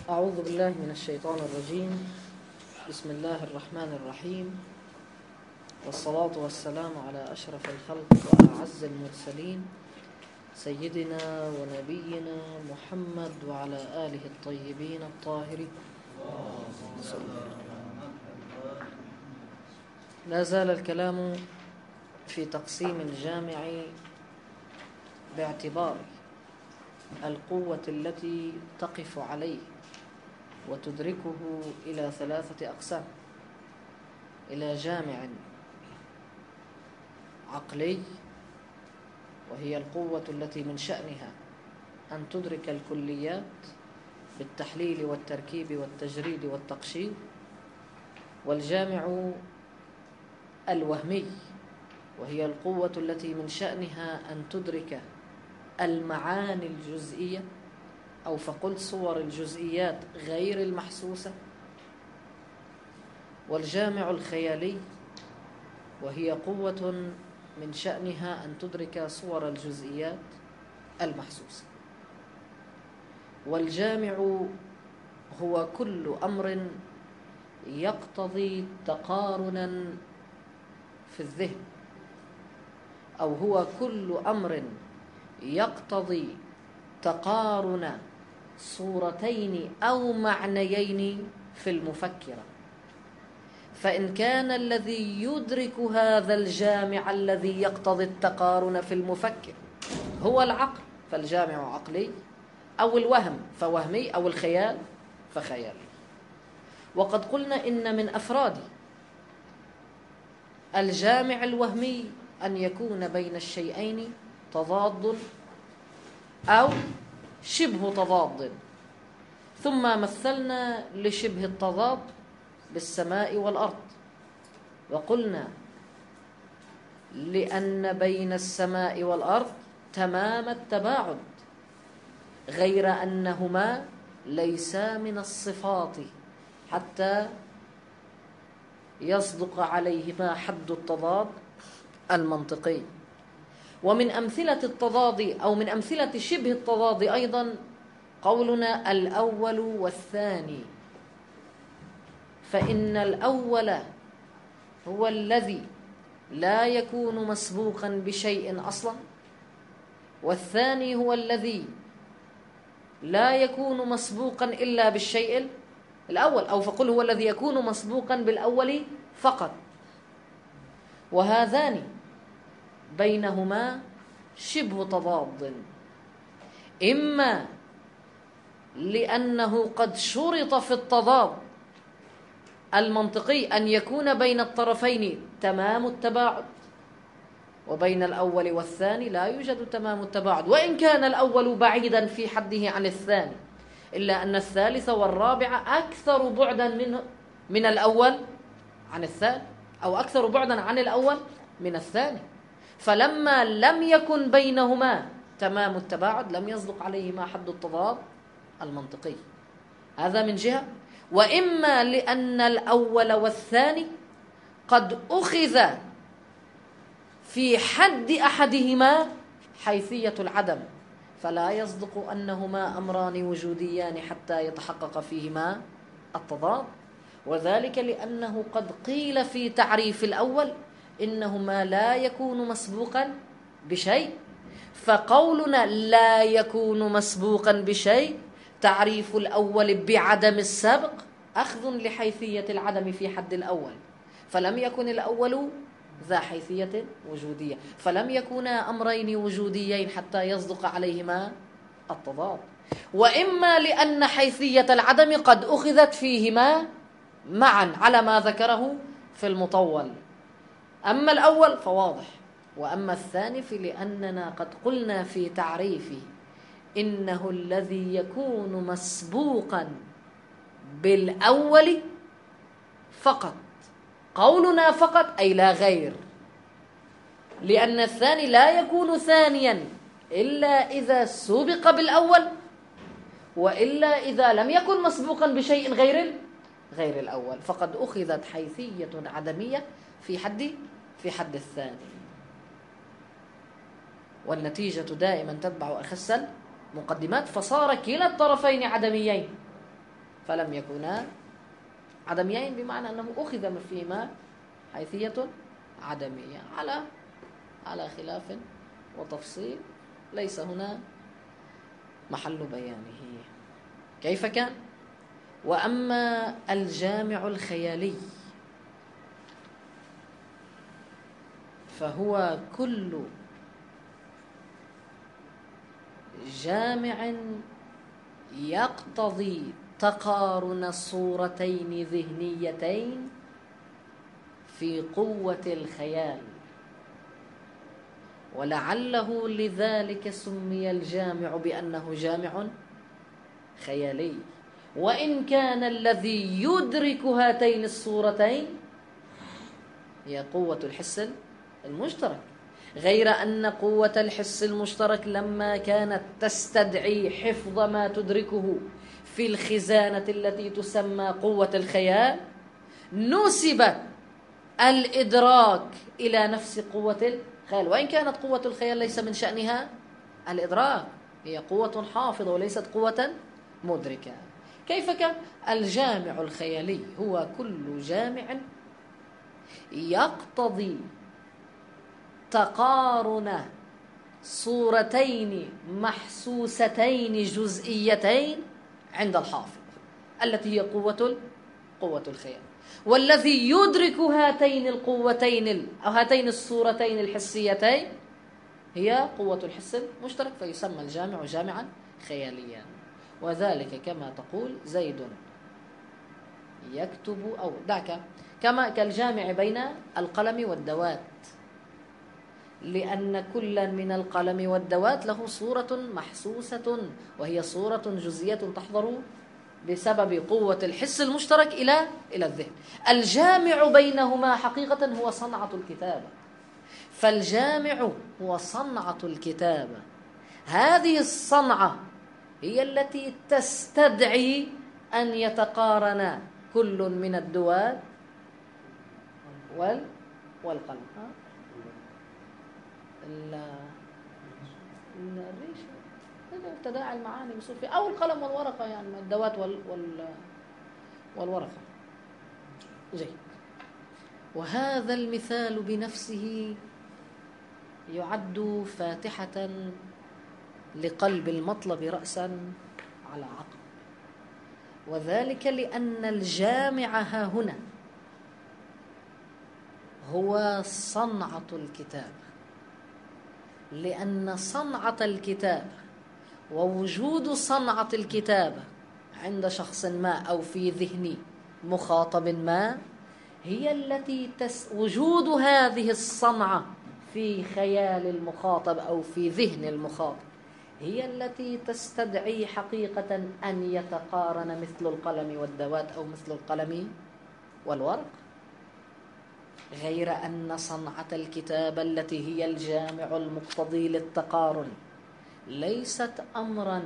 أعوذ بالله من الشيطان الرجيم. بسم الله الرحمن الرحيم، والصلاة والسلام على أشرف الخلق وأعز المرسلين سيدنا ونبينا محمد وعلى آله الطيبين الطاهرين. لا زال الكلام في تقسيم الجامع باعتبار القوة التي تقف عليه وتدركه إلى 3 أقسام: إلى جامع عقلي، وهي القوة التي من شأنها أن تدرك الكليات بالتحليل والتركيب والتجريد والتقشير، والجامع الوهمي، وهي القوة التي من شأنها أن تدرك المعاني الجزئية، أو فقل صور الجزئيات غير المحسوسة، والجامع الخيالي، وهي قوة من شأنها أن تدرك صور الجزئيات المحسوسة. والجامع هو كل أمر يقتضي تقارنا في الذهن، أو هو كل أمر يقتضي تقارن صورتين أو معنيين في المفكرة. فإن كان الذي يدرك هذا الجامع الذي يقتضي التقارن في المفكر هو العقل فالجامع عقلي، أو الوهم فوهمي، أو الخيال فخيالي. وقد قلنا إن من أفراد الجامع الوهمي أن يكون بين الشيئين تضاد أو شبه تضاد، ثم مثلنا لشبه التضاد بالسماء والأرض، وقلنا لأن بين السماء والأرض تمام التباعد، غير أنهما ليسا من الصفات حتى يصدق عليهما حد التضاد المنطقي. ومن أمثلة التضاد أو من أمثلة شبه التضاد أيضا قولنا الأول والثاني، فإن الأول هو الذي لا يكون مسبوقا بشيء أصلا، والثاني هو الذي لا يكون مسبوقا إلا بالشيء الأول، أو فقل هو الذي يكون مسبوقا بالأول فقط. وهذان بينهما شبه تضاد، إما لأنه قد شرط في التضاد المنطقي أن يكون بين الطرفين تمام التباعد، وبين الأول والثاني لا يوجد تمام التباعد، وإن كان الأول بعيدا في حده عن الثاني، إلا أن الثالث والرابع أكثر بعدا من الأول عن الثاني، أو أكثر بعدا عن الأول من الثاني. فلما لم يكن بينهما تمام التباعد لم يصدق عليهما حد التضاد المنطقي. هذا من جهة. وإما لأن الأول والثاني قد أخذ في حد أحدهما حيثية العدم، فلا يصدق أنهما أمران وجوديان حتى يتحقق فيهما التضاد، وذلك لأنه قد قيل في تعريف الأول إنهما لا يكون مسبوقا بشيء، فقولنا لا يكون مسبوقا بشيء تعريف الأول بعدم السبق أخذ لحيثية العدم في حد الأول، فلم يكن الأول ذا حيثية وجودية، فلم يكونا أمرين وجوديين حتى يصدق عليهما التضاد. وإما لأن حيثية العدم قد أخذت فيهما معا على ما ذكره في المطول. أما الأول فواضح، وأما الثاني فلأننا قد قلنا في تعريفه إنه الذي يكون مسبوقا بالأول فقط. قولنا فقط أي لا غير، لأن الثاني لا يكون ثانيا إلا إذا سبق بالأول، وإلا إذا لم يكن مسبوقا بشيء غير الأول، فقد أخذت حيثية عدمية في حد الثاني. والنتيجة دائما تتبع أخس المقدمات، فصار كلا الطرفين عدميين، فلم يكونا عدميين، بمعنى أنه أخذ فيهما حيثية عدمية على خلاف وتفصيل ليس هنا محل بيانه. كيف كان؟ وأما الجامع الخيالي فهو كل جامع يقتضي تقارن صورتين ذهنيتين في قوة الخيال، ولعله لذلك سمي الجامع بأنه جامع خيالي، وإن كان الذي يدرك هاتين الصورتين هي قوة الحس المشترك، غير أن قوة الحس المشترك لما كانت تستدعي حفظ ما تدركه في الخزانة التي تسمى قوة الخيال، نسب الإدراك إلى نفس قوة الخيال، وإن كانت قوة الخيال ليس من شأنها الإدراك، هي قوة حافظة وليست قوة مدركة. كيف كان؟ الجامع الخيالي هو كل جامع يقتضي تقارن صورتين محسوستين جزئيتين عند الحافظ التي هي قوة الخيال، والذي يدرك هاتين القوتين أو هاتين الصورتين الحسيتين هي قوة الحس المشترك، فيسمى الجامع جامعا خياليا. وذلك كما تقول زيد يكتب، أو دعك كما كالجامع بين القلم والدوات، لأن كلا من القلم والدوات له صورة محسوسة وهي صورة جزئية تحضر بسبب قوة الحس المشترك إلى الذهن. الجامع بينهما حقيقة هو صنعة الكتابة، فالجامع هو صنعة الكتابة. هذه الصنعة هي التي تستدعي أن يتقارن كل من الدوات والقلم. الريشة تداعي المعاني بصور فيه، أو القلم والورقة، يعني الدوات والورقة. جيد. وهذا المثال بنفسه يعد فاتحة لقلب المطلب رأسا على عقب، وذلك لأن الجامع ها هنا هو صنعة الكتابة، لأن صنعة الكتابة ووجود صنعة الكتابة عند شخص ما أو في ذهن مخاطب ما هي التي وجود هذه الصنعة في خيال المخاطب أو في ذهن المخاطب هي التي تستدعي حقيقة أن يتقارن مثل القلم والدوات أو مثل القلم والورق، غير أن صنعة الكتابة التي هي الجامع المقتضي للتقارن ليست أمرا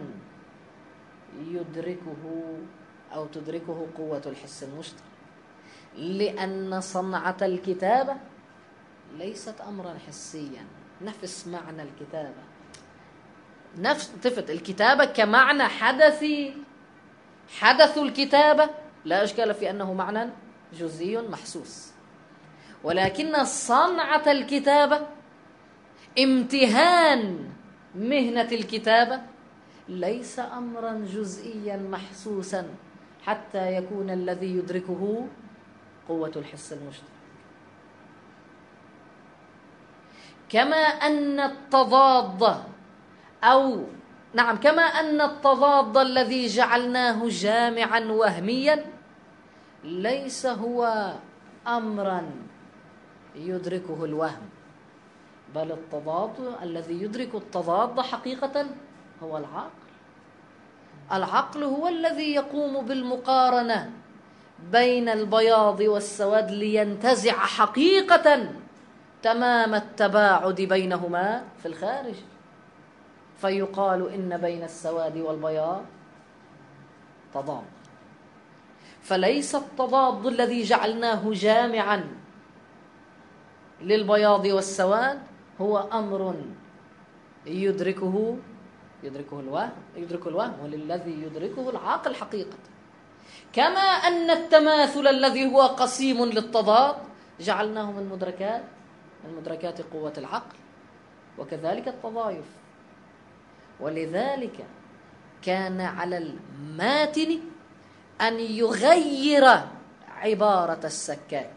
يدركه أو تدركه قوة الحس المشترك، لأن صنعة الكتابة ليست أمرا حسيا. نفس معنى الكتابة، نفس تفت الكتابة كمعنى حدث الكتابة لا إشكال في أنه معنى جزئي محسوس، ولكن صنعة الكتابة امتهان مهنة الكتابة ليس أمرا جزئيا محسوسا حتى يكون الذي يدركه قوة الحس المشترك. كما أن التضاد الذي جعلناه جامعا وهميا ليس هو أمرا يدركه الوهم، بل التضاد الذي يدرك التضاد حقيقة هو العقل هو الذي يقوم بالمقارنة بين البياض والسواد لينتزع حقيقة تمام التباعد بينهما في الخارج، فيقال إن بين السواد والبياض تضاد. فليس التضاد الذي جعلناه جامعا للبياض والسواد هو أمر يدركه الوهم وللذي يدركه العاقل حقيقة، كما أن التماثل الذي هو قسيم للتضاد جعلناه من مدركات قوة العقل، وكذلك التضايف. ولذلك كان على الماتن أن يغير عبارة السكاكي،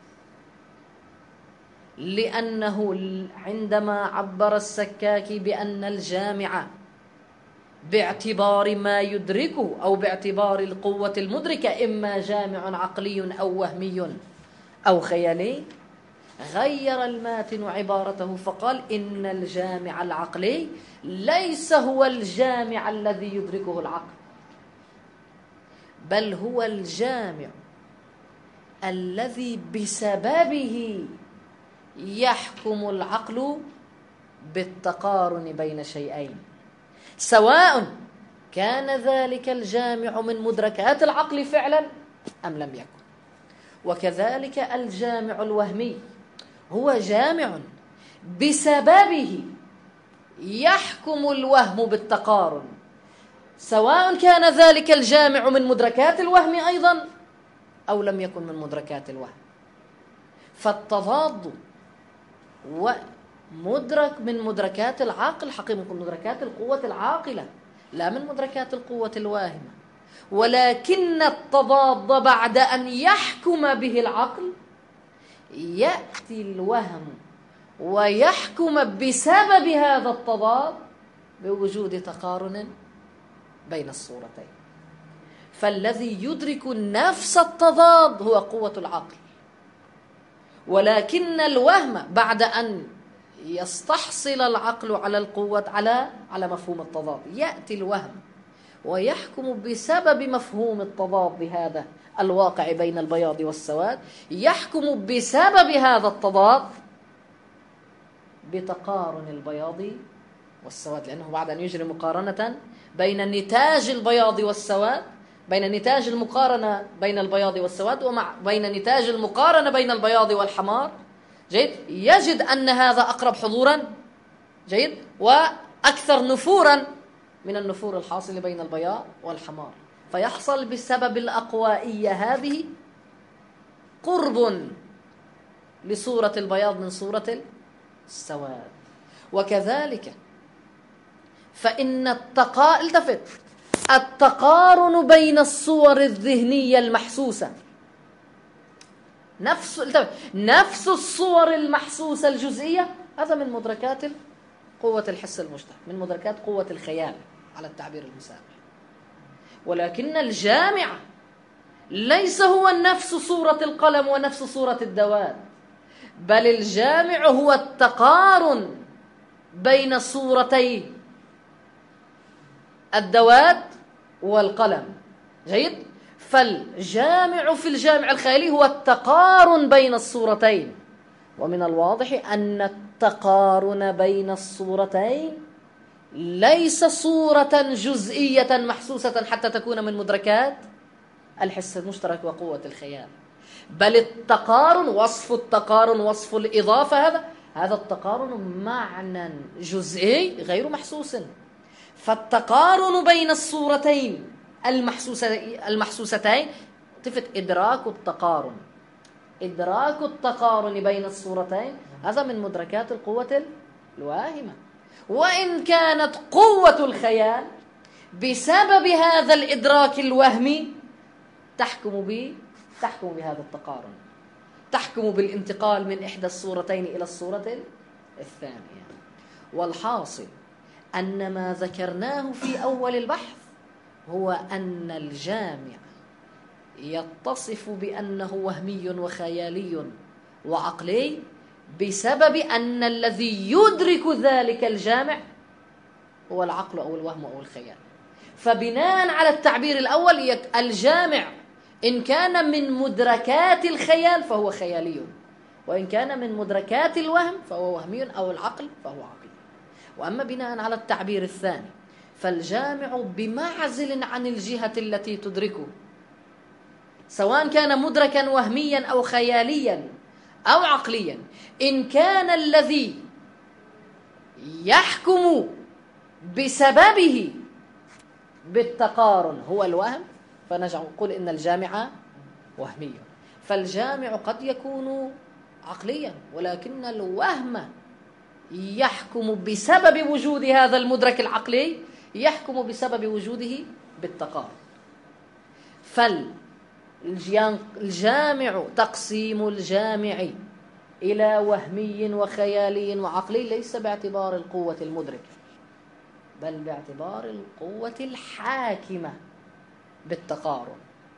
لأنه عندما عبر السكاكي بأن الجامع باعتبار ما يدركه أو باعتبار القوة المدركة إما جامع عقلي أو وهمي أو خيالي، غير الماتن عبارته فقال إن الجامع العقلي ليس هو الجامع الذي يدركه العقل، بل هو الجامع الذي بسببه يحكم العقل بالتقارن بين شيئين، سواء كان ذلك الجامع من مدركات العقل فعلا أم لم يكن. وكذلك الجامع الوهمي هو جامع بسببه يحكم الوهم بالتقارن، سواء كان ذلك الجامع من مدركات الوهم أيضا أو لم يكن من مدركات الوهم. فالتضاد ومدرك من مدركات العقل حقيقة من مدركات القوة العاقلة لا من مدركات القوة الواهمة، ولكن التضاد بعد أن يحكم به العقل يأتي الوهم ويحكم بسبب هذا التضاد بوجود تقارن بين الصورتين. فالذي يدرك نفس التضاد هو قوة العقل، ولكن الوهم بعد أن يستحصل العقل على القوة على مفهوم التضاد يأتي الوهم ويحكم بسبب مفهوم التضاد هذا الواقع بين البياض والسواد، يحكم بسبب هذا التضاد بتقارن البياض والسواد، لأنه بعد أن يجري مقارنة بين نتاج البياض والسواد، بين نتاج المقارنة بين البياض والسواد وبين نتاج المقارنة بين البياض والحمار، جيد، يجد أن هذا أقرب حضورا، جيد، وأكثر نفورا من النفور الحاصل بين البياض والحمار، فيحصل بسبب الأقوائية هذه قرب لصورة البياض من صورة السواد. وكذلك فإن التقارن بين الصور الذهنية المحسوسة نفس الصور المحسوسة الجزئية، هذا من مدركات قوة الحس المشترك، من مدركات قوة الخيال على التعبير المسامح. ولكن الجامع ليس هو نفس صورة القلم ونفس صورة الدواب، بل الجامع هو التقارن بين صورتي الدواب والقلم، جيد. فالجامع في الجامع الخيالي هو التقارن بين الصورتين، ومن الواضح أن التقارن بين الصورتين ليس صورة جزئية محسوسة حتى تكون من مدركات الحس المشترك وقوة الخيال، بل التقارن وصف الإضافة، هذا التقارن معنى جزئي غير محسوس. فالتقارن بين الصورتين المحسوستين إدراك التقارن بين الصورتين، هذا من مدركات القوة الواهمة. وإن كانت قوة الخيال بسبب هذا الإدراك الوهمي تحكم بهذا التقارن، تحكم بالانتقال من إحدى الصورتين إلى الصورة الثانية. والحاصل أن ما ذكرناه في أول البحث هو أن الجامع يتصف بأنه وهمي وخيالي وعقلي بسبب أن الذي يدرك ذلك الجامع هو العقل أو الوهم أو الخيال. فبناء على التعبير الأول الجامع إن كان من مدركات الخيال فهو خيالي، وإن كان من مدركات الوهم فهو وهمي أو العقل فهو عقلي. وأما بناء على التعبير الثاني فالجامع بمعزل عن الجهة التي تدركه، سواء كان مدركا وهميا أو خياليا أو عقليا، إن كان الذي يحكم بسببه بالتقارن هو الوهم فنقول إن الجامع وهمي. فالجامع قد يكون عقليا، ولكن الوهم يحكم بسبب وجود هذا المدرك العقلي، يحكم بسبب وجوده بالتقارب. فالجامع، تقسيم الجامع إلى وهمي وخيالي وعقلي ليس باعتبار القوة المدركة، بل باعتبار القوة الحاكمة بالتقارن.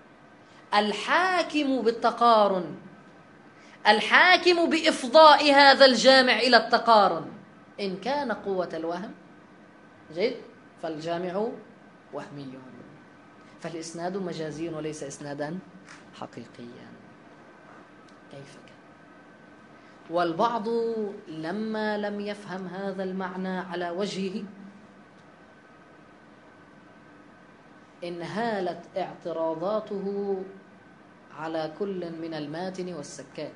الحاكم بالتقارن، الحاكم بإفضاء هذا الجامع إلى التقارن إن كان قوة الوهم جيد فالجامع وهمي، فالإسناد مجازي وليس إسنادا حقيقيا. كيف كان؟ والبعض لما لم يفهم هذا المعنى على وجهه انهالت اعتراضاته على كل من الماتن والسكاك،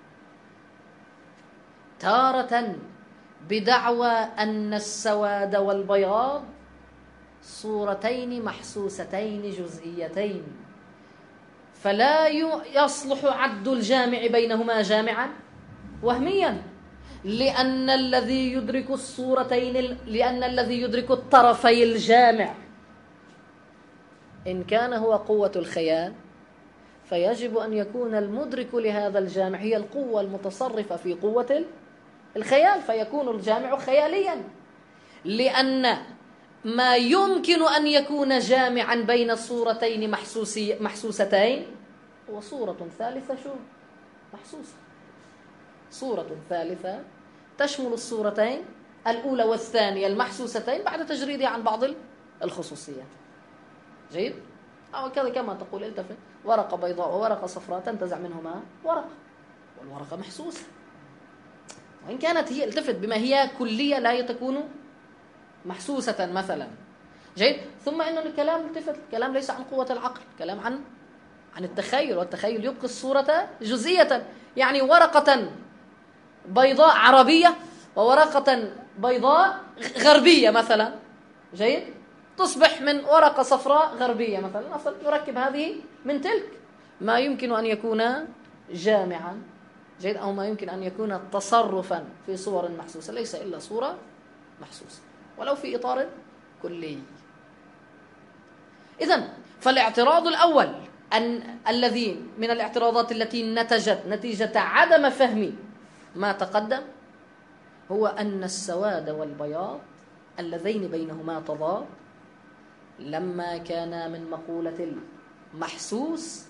تارة بدعوى أن السواد والبياض صورتين محسوستين جزئيتين، فلا يصلح عد الجامع بينهما جامعا وهميا، لأن الذي يدرك الصورتين، لأن الذي يدرك الطرفي الجامع إن كان هو قوة الخيال، فيجب أن يكون المدرك لهذا الجامع هي القوة المتصرفة في قوة الخيال، فيكون الجامع خياليا، لأن ما يمكن أن يكون جامعا بين الصورتين محسوستين هو صورة ثالثة محسوسة، صورة ثالثة تشمل الصورتين الأولى والثانية المحسوستين بعد تجريدها عن بعض الخصوصيات. جيد؟ أو كذا كما تقول التفت، ورقة بيضاء وورقة صفراء تنتزع منهما ورقة، والورقة محسوسة، وإن كانت هي التفت بما هي كلية لا تكون محسوسة مثلا. جيد؟ ثم إن الكلام التفت، الكلام ليس عن قوة العقل، الكلام عن التخيل، والتخيل يبقي الصورة جزئية، يعني ورقة بيضاء عربية وورقة بيضاء غربية مثلا، جيد؟ تصبح من ورقة صفراء غربية مثلا، أصلا يركب هذه من تلك، ما يمكن أن يكون جامعا، جيد، أو ما يمكن أن يكون تصرفا في صور محسوسة، ليس إلا صورة محسوسة ولو في إطار كلي. إذن فالاعتراض الأول الذي من الاعتراضات التي نتجت نتيجة عدم فهم ما تقدم هو أن السواد والبياض اللذين بينهما تضاد لما كانا من مقولة المحسوس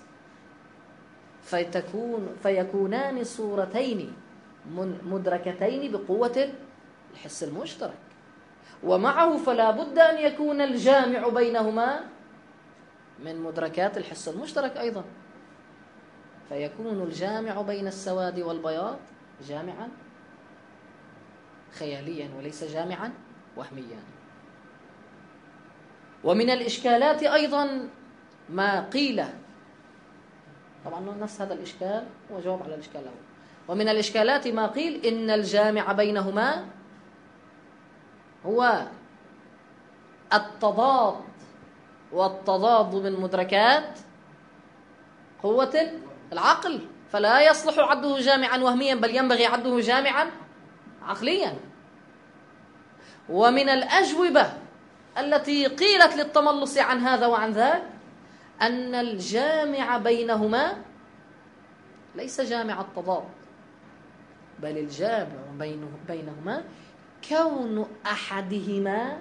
فيكونان صورتين مدركتين بقوة الحس المشترك، ومعه فلا بد أن يكون الجامع بينهما من مدركات الحس المشترك أيضا، فيكون الجامع بين السواد والبياض جامعا خياليا وليس جامعا وهميا. ومن الإشكالات أيضا ما قيل، طبعا نفس هذا الإشكال وجواب على الإشكال الأول، ومن الإشكالات ما قيل إن الجامع بينهما هو التضاد، والتضاد من مدركات قوة العقل، فلا يصلح عده جامعا وهميا بل ينبغي عده جامعا عقليا. ومن الأجوبة التي قيلت للتملص عن هذا وعن ذاك أن الجامع بينهما ليس جامع التضاد، بل الجامع بينهما كون أحدهما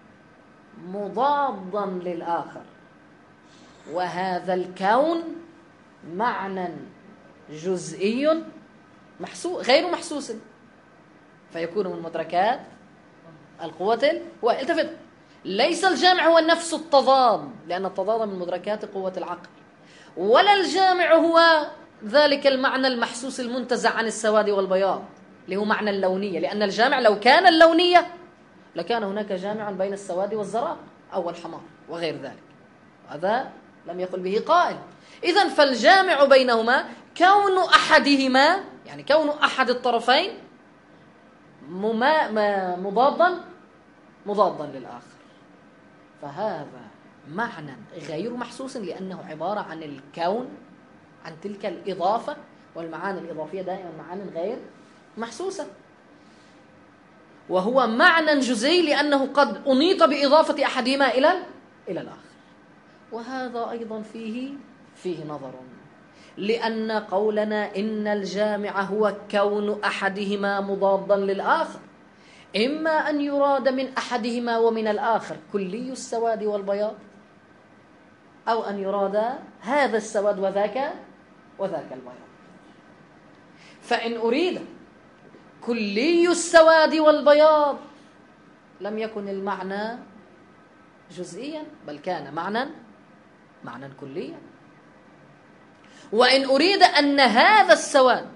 مضادا للآخر، وهذا الكون معنى جزئي غير محسوس، فيكون من مدركات القوة. والتفت، ليس الجامع هو نفس التضاد، لأن التضاد من مدركات قوة العقل، ولا الجامع هو ذلك المعنى المحسوس المنتزع عن السواد والبياض اللي هو معنى اللونية، لأن الجامع لو كان اللونية لكان هناك جامع بين السواد والزرق أو الحمار وغير ذلك، هذا لم يقل به قائل. إذن فالجامع بينهما كون أحدهما، يعني كون أحد الطرفين مضادا للآخر، فهذا معنى غير محسوس لأنه عبارة عن الكون، عن تلك الإضافة، والمعاني الإضافية دائما معاني غير محسوسة. وهو معنى جزئي لأنه قد أنيط بإضافة أحدهما إلى الآخر. وهذا أيضا فيه نظر، لأن قولنا إن الجامع هو كون أحدهما مضادا للآخر إما أن يراد من أحدهما ومن الآخر كلي السواد والبياض، أو أن يراد هذا السواد وذاك البياض. فإن أريد كلي السواد والبياض لم يكن المعنى جزئيا، بل كان معنى كليا. وإن أريد أن هذا السواد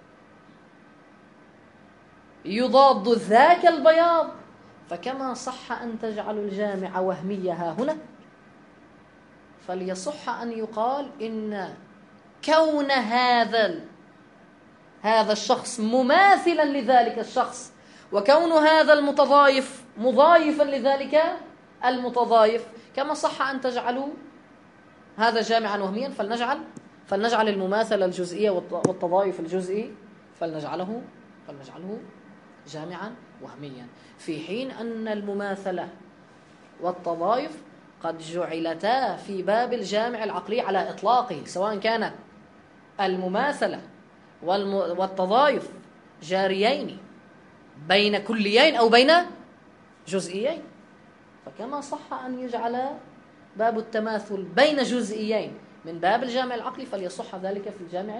يضاد ذاك البياض فكما صح أن تجعل الجامع وهميها هنا، فليصح أن يقال إن كون هذا الشخص مماثلا لذلك الشخص، وكون هذا المتضايف مضايفا لذلك المتضايف، كما صح أن تجعلوا هذا جامعا وهميا فلنجعل المماثلة الجزئية والتضايف الجزئي فلنجعله جامعا وهميا، في حين أن المماثلة والتضايف قد جعلتا في باب الجامع العقلي على إطلاقه، سواء كانت المماثلة والتضايف جاريين بين كليين أو بين جزئيين. فكما صح أن يجعل باب التماثل بين جزئيين من باب الجامع العقلي فليصح ذلك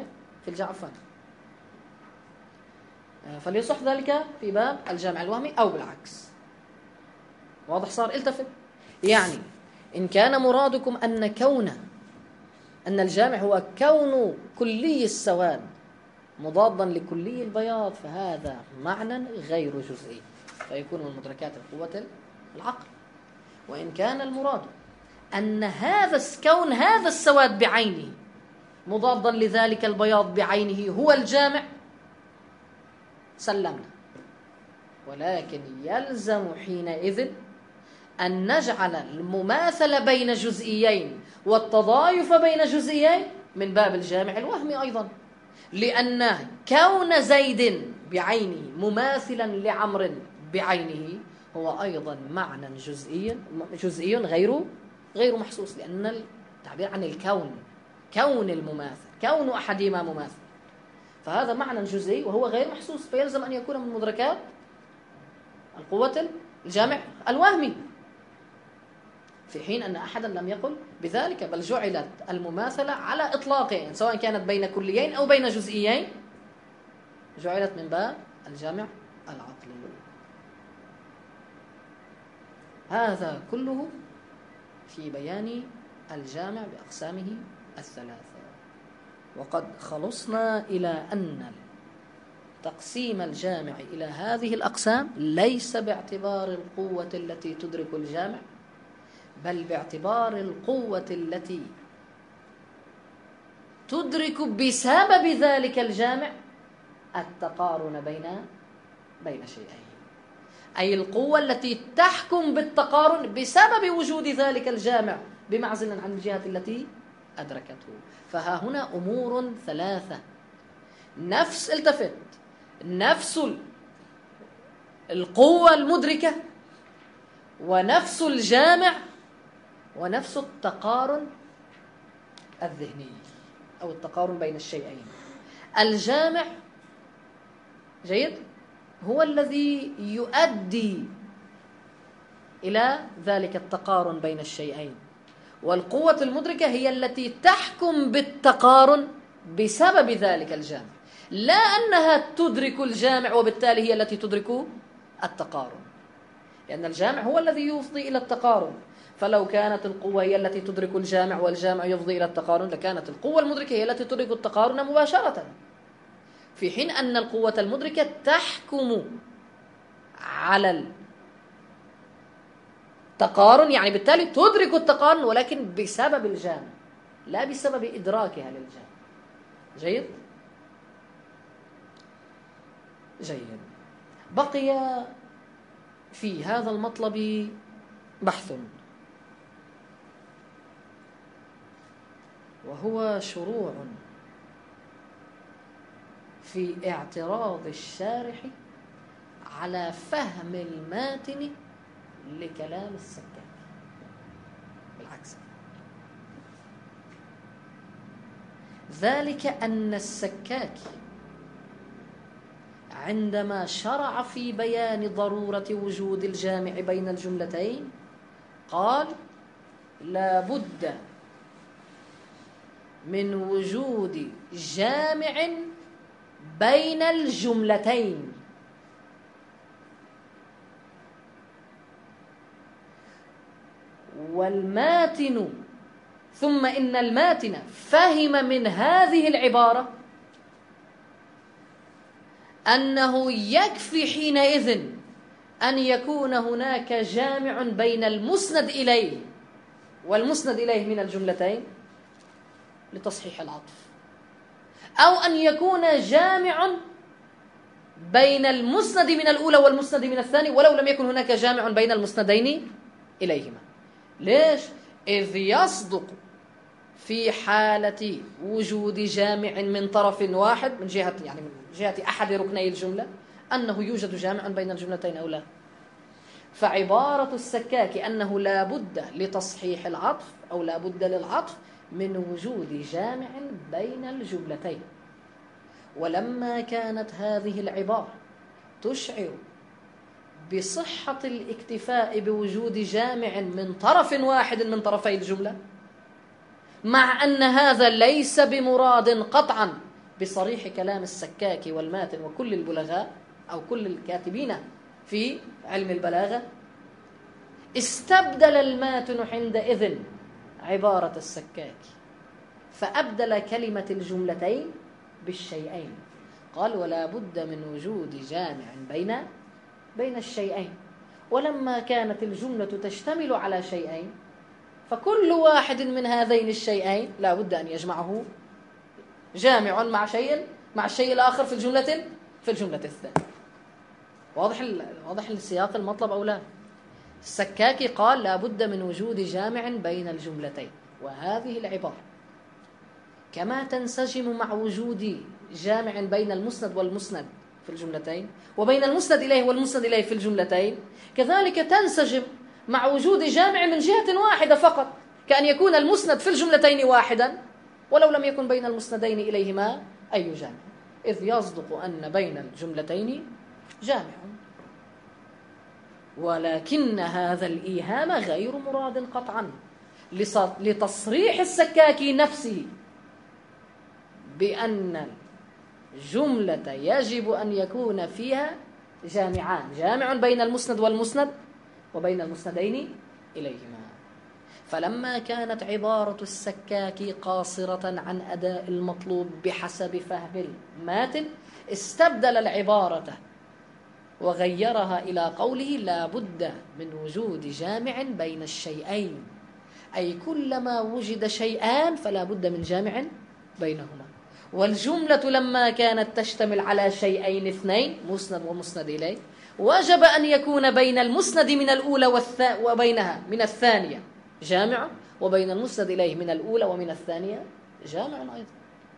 فليصح ذلك في باب الجامع الوهمي أو بالعكس. واضح صار؟ التفت. يعني إن كان مرادكم أن الجامع هو كون كلي السواد مضادا لكلي البياض فهذا معنى غير جزئي، فيكون من مدركات القوة العقل. وإن كان المراد أن كون هذا السواد بعينه مضادا لذلك البياض بعينه هو الجامع سلمنا، ولكن يلزم حينئذ أن نجعل المماثلة بين جزئيين والتضايف بين جزئيين من باب الجامع الوهمي أيضا، لأن كون زيد بعينه مماثلا لعمر بعينه هو أيضا معنى جزئي غير محسوس، لأن التعبير عن الكون كون المماثل، كون أحدهما مماثل، فهذا معنى جزئي وهو غير محسوس، فيلزم أن يكون من مدركات القوة الجامع الوهمي، في حين أن أحدا لم يقل بذلك، بل جعلت المماثلة على إطلاقين سواء كانت بين كليين أو بين جزئيين، جعلت من باب الجامع العقلي. هذا كله في بيان الجامع بأقسامه الثلاثة. وقد خلصنا إلى أن تقسيم الجامع إلى هذه الأقسام ليس باعتبار القوة التي تدرك الجامع، بل باعتبار القوة التي تدرك بسبب ذلك الجامع التقارن بين شيئين، أي القوة التي تحكم بالتقارن بسبب وجود ذلك الجامع بمعزل عن الجهة التي أدركته. فها هنا أمور ثلاثة، التفت، نفس القوة المدركة، ونفس الجامع، ونفس التقارن الذهني أو التقارن بين الشيئين. الجامع جيد هو الذي يؤدي إلى ذلك التقارن بين الشيئين، والقوة المدركة هي التي تحكم بالتقارن بسبب ذلك الجامع، لا أنها تدرك الجامع وبالتالي هي التي تدرك التقارن، لأن الجامع هو الذي يفضي إلى التقارن. فلو كانت القوة هي التي تدرك الجامع والجامع يفضي إلى التقارن لكانت القوة المدركة هي التي تدرك التقارن مباشرة، في حين أن القوة المدركة تحكم على التقارن، يعني بالتالي تدرك التقارن ولكن بسبب الجامع لا بسبب إدراكها للجامع. جيد؟ جيد. بقي في هذا المطلب بحث، وهو شروع في اعتراض الشارح على فهم الماتن لكلام السكاكي. بالعكس، ذلك أن السكاكي عندما شرع في بيان ضرورة وجود الجامع بين الجملتين قال لا بد من وجود جامع بين الجملتين، والماتن ثم إن الماتن فهم من هذه العبارة أنه يكفي حينئذ أن يكون هناك جامع بين المسند إليه والمسند إليه من الجملتين لتصحيح العطف، أو أن يكون جامع بين المسند من الأولى والمسند من الثاني ولو لم يكن هناك جامع بين المسندين إليهما. ليش؟ إذ يصدق في حالة وجود جامع من طرف واحد من جهة أحد ركني الجملة أنه يوجد جامع بين الجملتين أو لا. فعبارة السكاك أنه لا بد لتصحيح العطف أو لا بد للعطف من وجود جامع بين الجملتين. ولما كانت هذه العبارة تشعر بصحة الاكتفاء بوجود جامع من طرف واحد من طرفي الجملة، مع أن هذا ليس بمراد قطعا بصريح كلام السكاك والماتن وكل البلغاء أو كل الكاتبين في علم البلاغة، استبدل الماتن عندئذ عبارة السكاك فأبدل كلمة الجملتين بالشيئين. قال ولا بد من وجود جامع بين الشيئين. ولما كانت الجملة تشتمل على شيئين فكل واحد من هذين الشيئين لا بد أن يجمعه جامع مع الشيء الآخر في الجملة الثانية. واضح السياق المطلب أو لا؟ السكاكي قال لا بد من وجود جامع بين الجملتين، وهذه العبارة كما تنسجم مع وجود جامع بين المسند والمسند في الجملتين وبين المسند إليه والمسند إليه في الجملتين، كذلك تنسجم مع وجود جامع من جهة واحدة فقط، كأن يكون المسند في الجملتين واحدا ولو لم يكن بين المسندين إليهما أي جامع، إذ يصدق أن بين الجملتين جامع. ولكن هذا الإيهام غير مراد قطعا لتصريح السكاكي نفسه بأن الجملة يجب أن يكون فيها جامعان، جامع بين المسند والمسند وبين المسندين إليهما. فلما كانت عبارة السكاكي قاصرة عن أداء المطلوب بحسب فهم الماتن استبدل العبارة وغيرها إلى قوله لا بد من وجود جامع بين الشيئين، أي كلما وجد شيئان فلا بد من جامع بينهما. والجملة لما كانت تشتمل على شيئين اثنين مسند ومسند إليه وجب أن يكون بين المسند من الأولى وبينها من الثانية جامع، وبين المسند إليه من الأولى ومن الثانية جامع أيضا.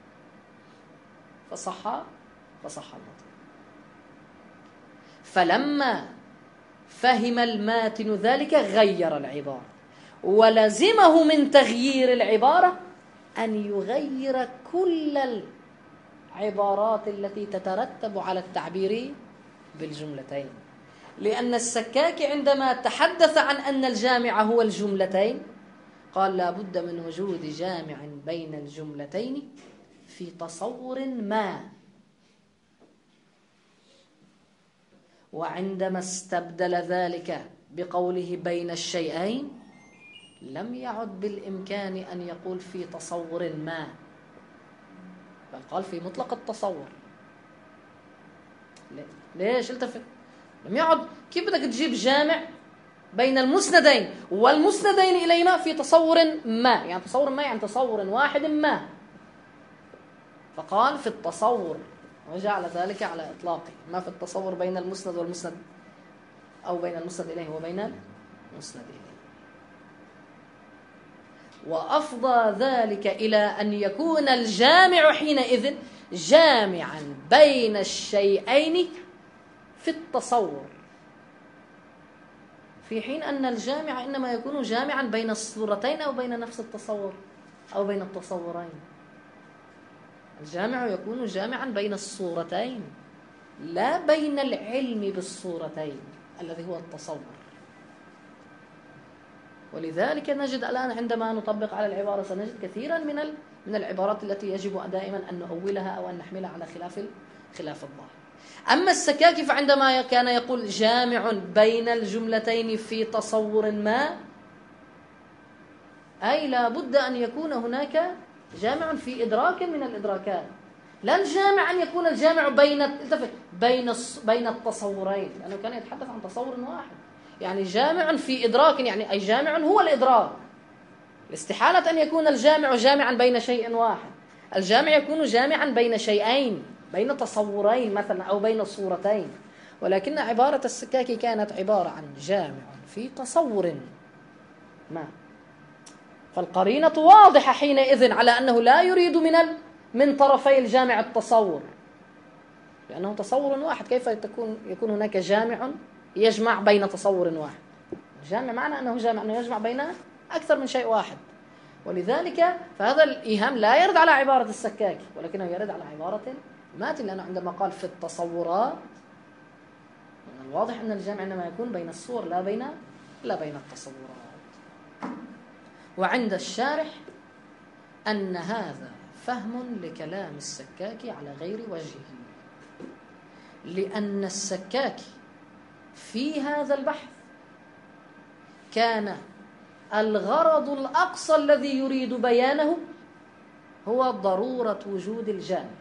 فصح المطلب. فلما فهم الماتن ذلك غير العبارة، ولزمه من تغيير العبارة أن يغير كل العبارات التي تترتب على التعبير بالجملتين، لأن السكاك عندما تحدث عن أن الجامع هو الجملتين قال لا بد من وجود جامع بين الجملتين في تصور ما. وعندما استبدل ذلك بقوله بين الشيئين لم يعد بالإمكان أن يقول في تصور ما، بل قال في مطلق التصور. ليش التفت؟ لم يعد. كيف بدك تجيب جامع بين المسندين والمسندين إليهما في تصور ما؟ يعني تصور ما يعني تصور واحد ما. فقال في التصور، وجعل ذلك على إطلاقه، ما في التصور بين المسند والمسند أو بين المسند إليه وبين المسند إليه. وأفضى ذلك إلى أن يكون الجامع حينئذ جامعا بين الشيئين في التصور، في حين أن الجامع إنما يكون جامعا بين الصورتين أو بين نفس التصور أو بين التصورين. الجامع يكون جامعا بين الصورتين لا بين العلم بالصورتين الذي هو التصور. ولذلك نجد الآن عندما نطبق على العبارة سنجد كثيرا من العبارات التي يجب دائما أن نؤولها أو أن نحملها على خلاف الظاهر. أما السكاكي فعندما كان يقول جامع بين الجملتين في تصور ما، أي لا بد أن يكون هناك جامع في إدراك من الإدراكات، لا الجامع أن يكون الجامع بين التصورين، لأنه كان يتحدث عن تصور واحد. يعني جامع في إدراك، يعني أي جامع هو الإدراك. الاستحالة أن يكون الجامع جامعا بين شيء واحد. الجامع يكون جامعا بين شيئين، بين تصورين مثلا أو بين صورتين. ولكن عبارة السكاكي كانت عبارة عن جامع في تصور ما، فالقرينة واضحة حينئذ على أنه لا يريد من طرفي الجامع التصور، لأنه تصور واحد. كيف يكون هناك جامع يجمع بين تصور واحد؟ الجامع معنى أنه جامع، أنه يجمع بين أكثر من شيء واحد. ولذلك فهذا الإيهام لا يرد على عبارة السكاكي، ولكنه يرد على عبارة ماتن، لأنه عندما قال في التصورات من الواضح أن الجامع إنما يكون بين الصور لا بين التصورات. وعند الشارح أن هذا فهم لكلام السكاكي على غير وجهه، لأن السكاكي في هذا البحث كان الغرض الأقصى الذي يريد بيانه هو ضرورة وجود الجامع.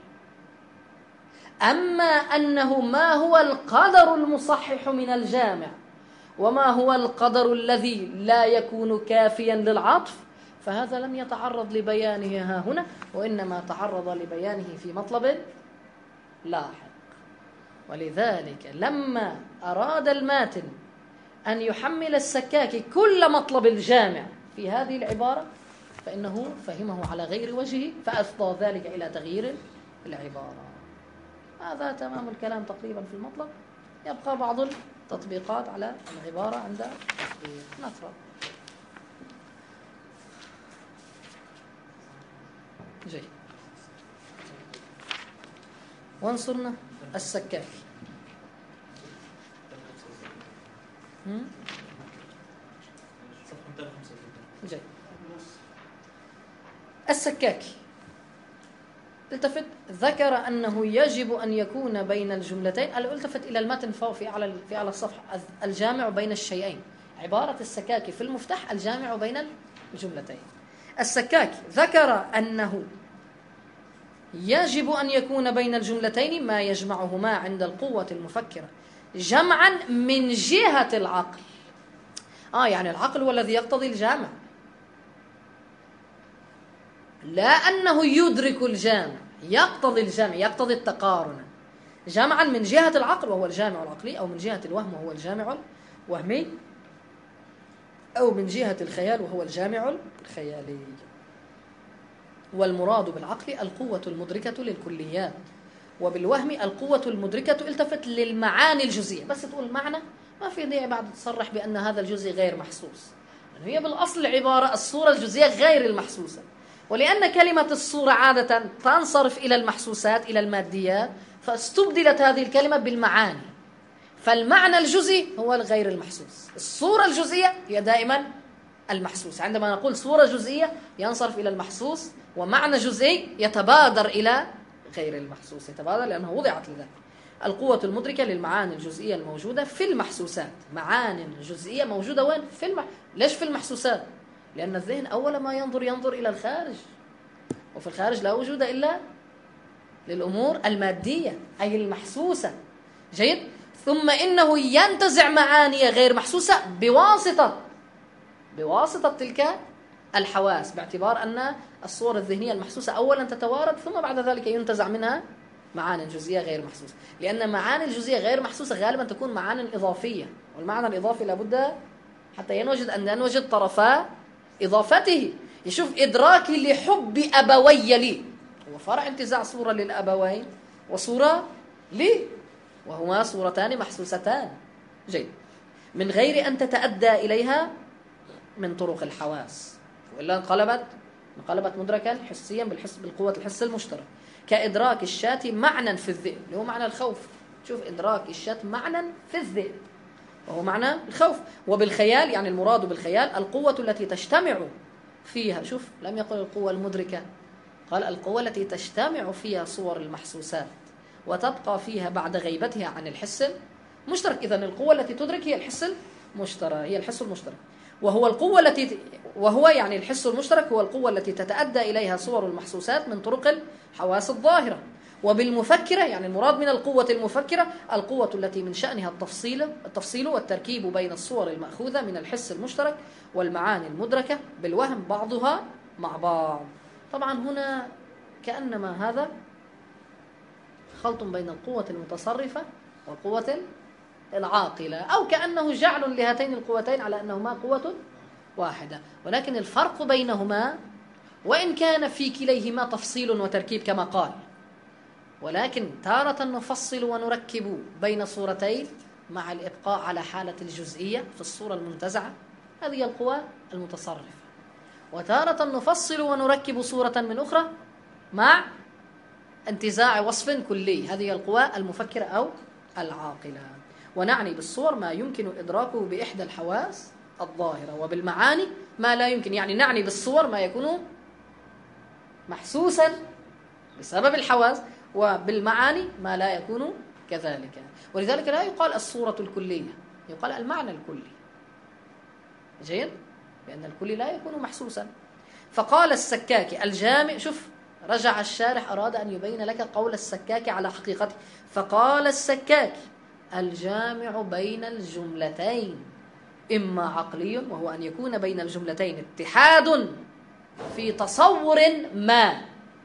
أما أنه ما هو القدر المصحح من الجامع وما هو القدر الذي لا يكون كافيا للعطف، فهذا لم يتعرض لبيانه ها هنا، وإنما تعرض لبيانه في مطلب لاحق. ولذلك لما أراد الماتن أن يحمل السكاكي كل مطلب الجامع في هذه العبارة، فإنه فهمه على غير وجهه، فأفضى ذلك إلى تغيير العبارة. هذا تمام الكلام تقريبا في المطلب. يبقى بعض التطبيقات على العبارة عند التطبيق. نقرأ. جيد. وانصرنا السكاكي. جيد. السكاكي التفت ذكر أنه يجب أن يكون بين الجملتين. التفت إلى المتن في على الصفحة الجامع بين الشيئين. عبارة السكاكي في المفتاح الجامع بين الجملتين. السكاكي ذكر أنه يجب أن يكون بين الجملتين ما يجمعهما عند القوة المفكرة جمعا من جهة العقل. يعني العقل هو الذي يقتضي الجامع، لا أنه يدرك الجامع، يقتضي الجامع، يقتضي التقارن. جمعا من جهة العقل وهو الجامع العقلي، أو من جهة الوهم وهو الجامع الوهمي، أو من جهة الخيال وهو الجامع الخيالي. والمراد بالعقل القوة المدركة للكليات، وبالوهم القوة المدركة التفت للمعاني الجزئية. بس تقول معنى ما في داعي بعد تصرح بأن هذا الجزء غير محسوس، يعني هي بالأصل عبارة الصورة الجزئية غير المحسوسة. ولأن كلمة الصورة عادة تنصرف إلى المحسوسات، إلى الماديات، فاستبدلت هذه الكلمة بالمعاني. فالمعنى الجزئي هو الغير المحسوس، الصورة الجزئية هي دائما المحسوس. عندما نقول صورة جزئية ينصرف إلى المحسوس، ومعنى جزئي يتبادر إلى غير المحسوس، يتبادر لأنه وضعت لذلك. القوة المدركة للمعاني الجزئية الموجودة في المحسوسات. معاني جزئية موجودة وين؟ ليش في المحسوسات؟ لأن الذهن أول ما ينظر إلى الخارج، وفي الخارج لا وجود إلا للأمور المادية أي المحسوسة. جيد. ثم إنه ينتزع معاني غير محسوسة بواسطة تلك الحواس، باعتبار أن الصور الذهنية المحسوسة أولا تتوارد، ثم بعد ذلك ينتزع منها معاني جزئية غير محسوسة. لأن معاني الجزئية غير محسوسة غالبا تكون معاني إضافية، والمعنى الإضافي لابد حتى ينوجد طرفا إضافته. يشوف إدراكي لحب أبوي لي، هو فرع انتزاع صورة للأبوين وصورة لي، وهما صورتان محسوستان، جيد، من غير أن تتأدى إليها من طرق الحواس، وإلا انقلبت مدركا حسيا بالقوة الحس المشترك، كإدراك الشاة معنى في الذئب اللي هو معنى الخوف. شوف إدراك الشاة معنى في الذئب وهو معنى الخوف. وبالخيال، يعني المراد بالخيال القوة التي تجتمع فيها، شوف لم يقل القوة المدركة، قال القوة التي تجتمع فيها صور المحسوسات وتبقى فيها بعد غيبتها عن الحس المشترك. إذن القوة التي تدرك هي الحس المشترك، وهو يعني الحس المشترك هو القوة التي تتأدى إليها صور المحسوسات من طرق الحواس الظاهرة. وبالمفكرة، يعني المراد من القوة المفكرة القوة التي من شأنها التفصيل والتركيب بين الصور المأخوذة من الحس المشترك والمعاني المدركة بالوهم بعضها مع بعض. طبعا هنا كأنما هذا خلط بين القوة المتصرفة والقوة العاقلة، أو كأنه جعل لهاتين القوتين على أنهما قوة واحدة، ولكن الفرق بينهما وإن كان في كليهما تفصيل وتركيب كما قال، ولكن تارة نفصل ونركب بين صورتين مع الإبقاء على حالة الجزئية في الصورة المنتزعة، هذه القوى المتصرفة، وتارة نفصل ونركب صورة من أخرى مع انتزاع وصف كلي، هذه القوى المفكرة أو العاقلة. ونعني بالصور ما يمكن إدراكه بإحدى الحواس الظاهرة، وبالمعاني ما لا يمكن، يعني نعني بالصور ما يكون محسوسا بسبب الحواس، وبالمعاني ما لا يكون كذلك. ولذلك لا يقال الصورة الكلية، يقال المعنى الكلي، جيد، لأن الكلي لا يكون محسوسا. فقال السكاكي الجامع، شوف رجع الشارح أراد أن يبين لك قول السكاكي على حقيقته، فقال السكاكي الجامع بين الجملتين إما عقلي، وهو أن يكون بين الجملتين اتحاد في تصور ما،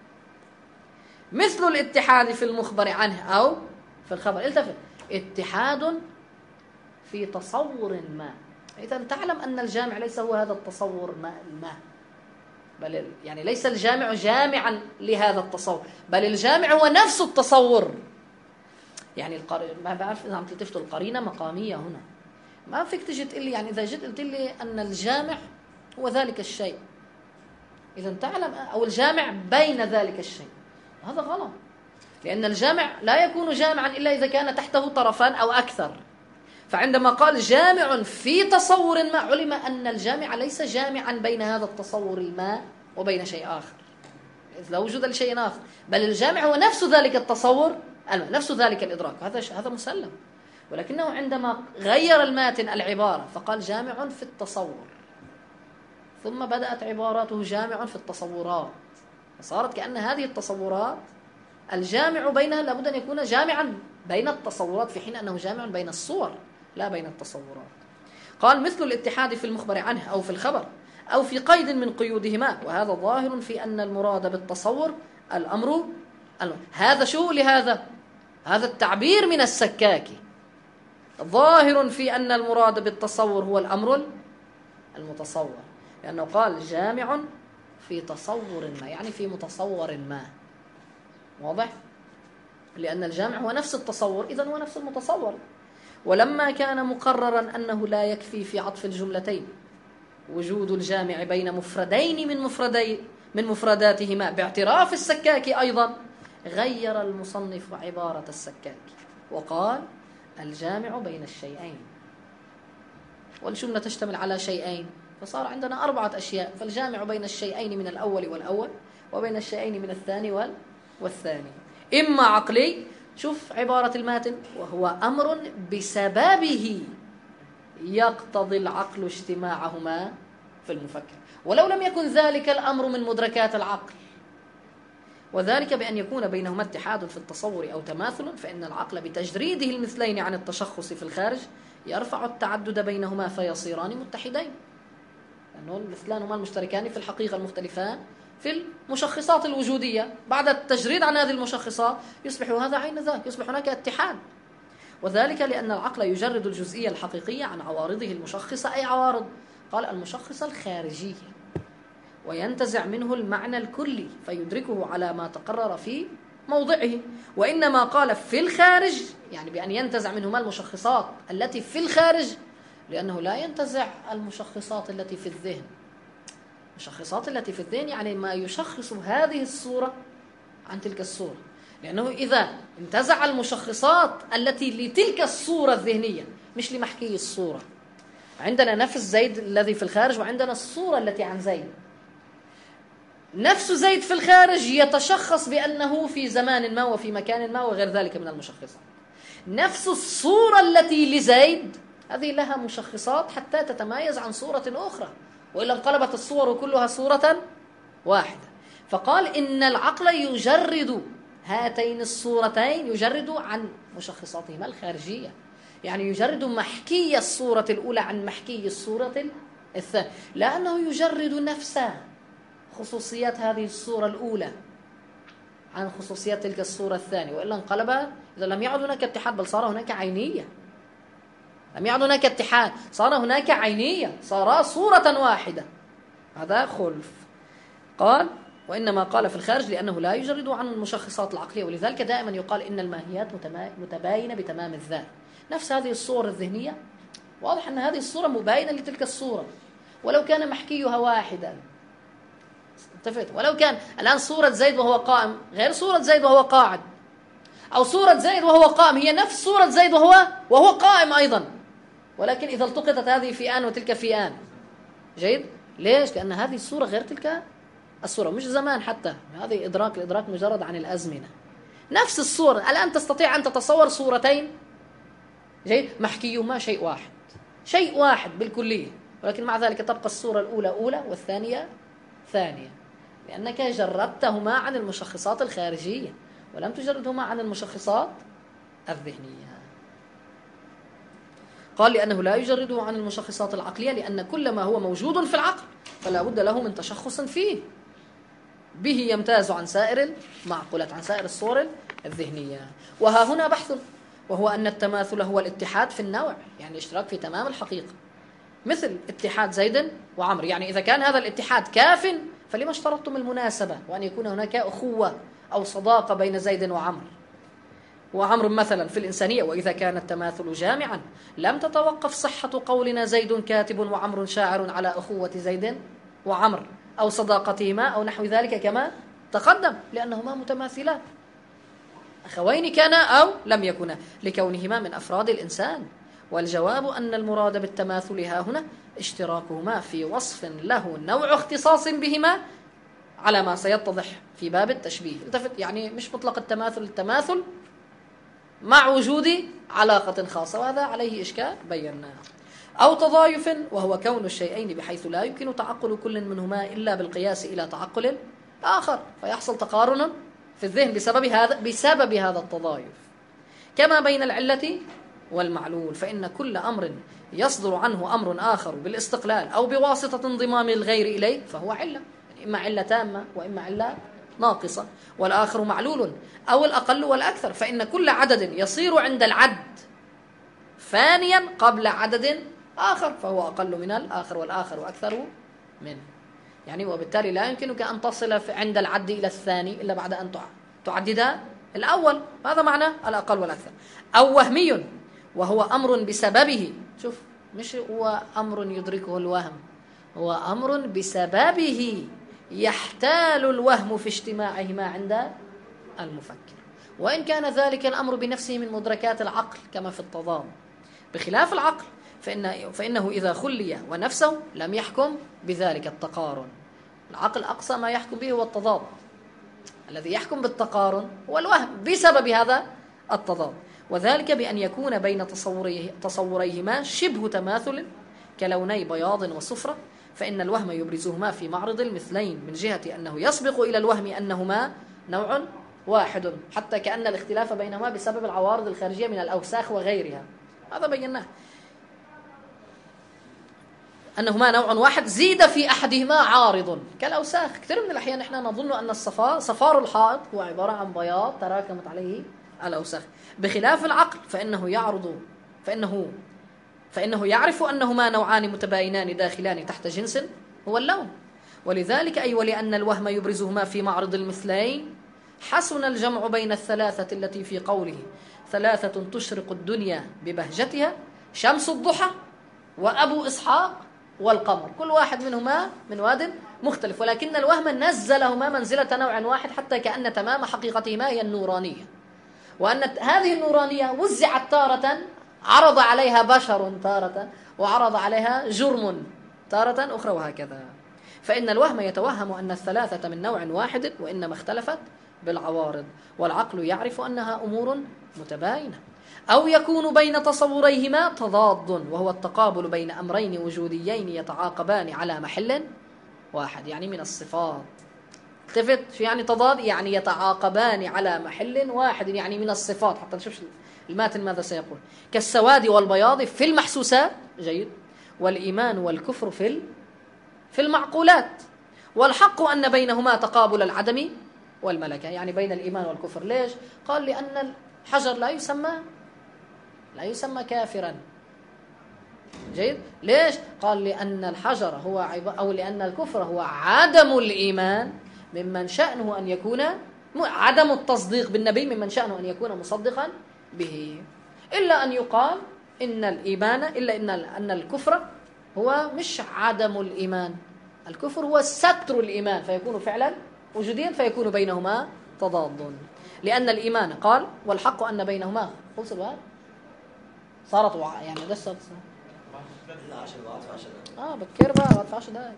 مثل الاتحاد في المخبر عنه أو في الخبر. التفت، اتحاد في تصور ما، إذا تعلم أن الجامع ليس هو هذا التصور ما، بل يعني ليس الجامع جامعا لهذا التصور، بل الجامع هو نفس التصور. يعني ما بعرف إذا عم تلتفتوا القرينة مقامية هنا، ما فيك تجي تقول لي، يعني إذا جيت قلت لي أن الجامع هو ذلك الشيء، إذا تعلم أو الجامع بين ذلك الشيء، هذا غلط، لأن الجامع لا يكون جامعا إلا إذا كان تحته طرفان أو أكثر. فعندما قال جامع في تصور ما، علم أن الجامع ليس جامعا بين هذا التصور ما وبين شيء آخر، إذ لا وجود لشيء آخر، بل الجامع هو نفس ذلك التصور، نفس ذلك الإدراك، هذا مسلم. ولكنه عندما غير الماتن العبارة فقال جامع في التصور، ثم بدأت عباراته جامع في التصورات، فصارت كأن هذه التصورات الجامع بينها لابد أن يكون جامعا بين التصورات، في حين أنه جامع بين الصور لا بين التصورات. قال مثل الاتحاد في المخبر عنه أو في الخبر أو في قيد من قيودهما، وهذا ظاهر في أن المراد بالتصور الأمر. هذا شو لهذا؟ هذا التعبير من السكاكي، ظاهر في أن المراد بالتصور هو الأمر المتصور، لأنه قال جامع في تصور ما، يعني في متصور ما، واضح؟ لأن الجامع هو نفس التصور، إذن هو نفس المتصور. ولما كان مقررا أنه لا يكفي في عطف الجملتين وجود الجامع بين مفردين من مفرداتهما باعتراف السكاكي أيضا، غير المصنف عبارة السكاكي وقال الجامع بين الشيئين، والجملة تشتمل على شيئين، فصار عندنا 4 أشياء، فالجامع بين الشيئين من الأول والأول، وبين الشيئين من الثاني والثاني، إما عقلي، شوف عبارة الماتن، وهو أمر بسببه يقتضي العقل اجتماعهما في المفكر، ولو لم يكن ذلك الأمر من مدركات العقل، وذلك بأن يكون بينهما اتحاد في التصور أو تماثل، فإن العقل بتجريده المثلين عن التشخص في الخارج يرفع التعدد بينهما فيصيران متحدين، لأنه المثلان هما المشتركان في الحقيقة المختلفان في المشخصات الوجودية، بعد التجريد عن هذه المشخصات يصبح هذا عين ذاك، يصبح هناك اتحاد. وذلك لأن العقل يجرد الجزئية الحقيقية عن عوارضه المشخصة، أي عوارض؟ قال المشخصة الخارجية، وينتزع منه المعنى الكلي فيدركه على ما تقرر في موضعه. وإنما قال في الخارج، يعني بأن ينتزع منهما المشخصات التي في الخارج، لأنه لا ينتزع المشخصات التي في الذهن. المشخصات التي في الذهن يعني ما يشخص هذه الصورة عن تلك الصورة، لأنه إذا انتزع المشخصات التي لتلك الصورة الذهنية مش لمحكي الصورة، عندنا نفس زيد الذي في الخارج وعندنا الصورة التي عن زيد. نفس زيد في الخارج يتشخص بأنه في زمان ما وفي مكان ما وغير ذلك من المشخصات. نفس الصورة التي لزيد هذه لها مشخصات حتى تتمايز عن صورة أخرى، وإلا انقلبت الصور كلها صورة واحدة. فقال إن العقل يجرد هاتين الصورتين، يجرد عن مشخصاتهما الخارجية، يعني يجرد محكي الصورة الأولى عن محكي الصورة الثانية، لأنه يجرد نفسه خصوصيات هذه الصورة الأولى عن خصوصيات تلك الصورة الثانية، وإلا انقلب. إذا لم يعد هناك اتحاد بل صار هناك عينية. لم يعد هناك اتحاد، صار هناك عينية، صار صورة واحدة. هذا خلف. قال وإنما قال في الخارج لأنه لا يجرد عن المشخصات العقلية، ولذلك دائما يقال إن الماهيات متباينة بتمام الذات. نفس هذه الصور الذهنية واضح أن هذه الصورة مباينة لتلك الصورة ولو كان محكيها واحدا. اتفقت؟ ولو كان الآن صورة زيد وهو قائم غير صورة زيد وهو قاعد، أو صورة زيد وهو قائم هي نفس صورة زيد وهو قائم أيضا، ولكن إذا التقطت هذه في آن وتلك في آن. جيد؟ ليش؟ لأن هذه الصورة غير تلك الصورة، مش زمان حتى، هذه الإدراك مجرد عن الأزمنة. نفس الصورة الآن تستطيع أن تتصور صورتين جيد محكيهما شيء واحد بالكلية، ولكن مع ذلك تبقى الصورة الأولى أولى والثانية ثانية، لأنك جردتهما عن المشخصات الخارجية ولم تجردهما عن المشخصات الذهنية. قال لأنه لا يجرده عن المشخصات العقلية، لأن كل ما هو موجود في العقل فلا بد له من تشخص فيه به يمتاز عن سائر المعقولات، عن سائر الصور الذهنية. وها هنا بحث، وهو أن التماثل هو الاتحاد في النوع، يعني الاشتراك في تمام الحقيقة، مثل اتحاد زيد وعمر. يعني إذا كان هذا الاتحاد كاف فلما اشترطتم المناسبة وأن يكون هناك أخوة أو صداقة بين زيد وعمر مثلا في الإنسانية. وإذا كان التماثل جامعا لم تتوقف صحة قولنا زيد كاتب وعمر شاعر على أخوة زيد وعمر أو صداقتهما أو نحو ذلك كما تقدم، لأنهما متماثلان، أخوين كانا أو لم يكونا، لكونهما من أفراد الإنسان. والجواب أن المراد بالتماثل ها هنا اشتراكهما في وصف له نوع اختصاص بهما على ما سيتضح في باب التشبيه. يعني مش مطلق التماثل مع وجود علاقة خاصة، وهذا عليه إشكال بيناه. أو تضايف، وهو كون الشيئين بحيث لا يمكن تعقل كل منهما إلا بالقياس إلى تعقل الآخر، فيحصل تقارن في الذهن بسبب هذا التضايف. كما بين العلة والمعلول، فإن كل أمر يصدر عنه أمر آخر بالاستقلال أو بواسطة انضمام الغير إليه فهو علة، يعني إما علة تامة وإما علة ناقصة. والآخر معلول أو الأقل والأكثر، فإن كل عدد يصير عند العد فانيا قبل عدد آخر فهو أقل من الآخر، والآخر أكثر منه. يعني وبالتالي لا يمكنك أن تصل عند العد إلى الثاني إلا بعد أن تعدد الأول. هذا معنى الأقل والأكثر. أو وهمي، وهو أمر بسببه، شوف مش هو أمر يدركه الوهم، هو أمر بسببه يحتال الوهم في اجتماعهما عند المفكر، وإن كان ذلك الأمر بنفسه من مدركات العقل كما في التضاد. بخلاف العقل فإنه إذا خلي ونفسه لم يحكم بذلك التقارن. العقل أقصى ما يحكم به هو التضاد، الذي يحكم بالتقارن هو الوهم بسبب هذا التضاد، وذلك بأن يكون بين تصوريهما شبه تماثل كلوني بياض وصفرة، فإن الوهم يبرزهما في معرض المثلين من جهة أنه يسبق إلى الوهم أنهما نوع واحد، حتى كأن الاختلاف بينهما بسبب العوارض الخارجية من الأوساخ وغيرها. هذا بيناه أنهما نوع واحد زيد في أحدهما عارض كالأوساخ. كثير من الأحيان نحن نظن أن صفار الحائط هو عبارة عن بياض تراكمت عليه الأوساخ، بخلاف العقل فإنه يعرف أنهما نوعان متباينان داخلان تحت جنس هو اللون، ولذلك أي ولأن الوهم يبرزهما في معرض المثلين حسن الجمع بين الثلاثة التي في قوله ثلاثة تشرق الدنيا ببهجتها شمس الضحى وأبو إسحاق والقمر، كل واحد منهما من واد مختلف، ولكن الوهم نزلهما منزلة نوع واحد حتى كأن تمام حقيقتهما هي النورانية، وأن هذه النورانية وزعت تارة عرض عليها بشر تارة، وعرض عليها جرم تارة أخرى، وهكذا. فإن الوهم يتوهم أن الثلاثة من نوع واحد وإنما اختلفت بالعوارض، والعقل يعرف أنها أمور متباينة. أو يكون بين تصوريهما تضاد، وهو التقابل بين أمرين وجوديين يتعاقبان على محل واحد، يعني من الصفات. التفت شو يعني تضاد؟ يعني يتعاقبان على محل واحد، يعني من الصفات. حتى نشوف الماتن ماذا سيقول. كالسواد والبياض في المحسوسات، جيد، والإيمان والكفر في المعقولات. والحق أن بينهما تقابل العدم والملكة، يعني بين الإيمان والكفر. ليش؟ قال لأن الحجر لا يسمى كافرا. جيد. ليش؟ قال لأن الحجر هو أو لأن الكفر هو عدم الإيمان ممن شأنه أن يكون عدم التصديق بالنبي ممن شأنه أن يكون مصدقا به، إلا أن يقال إن الإيمان أن الكفر هو مش عدم الإيمان، الكفر هو ستر الإيمان، فيكون فعلا وجوديا، فيكون بينهما تضاد. لأن الإيمان قال والحق أن بينهما خلص الوقت صارت يعني ده صارت بكير بقى 10 دقائق.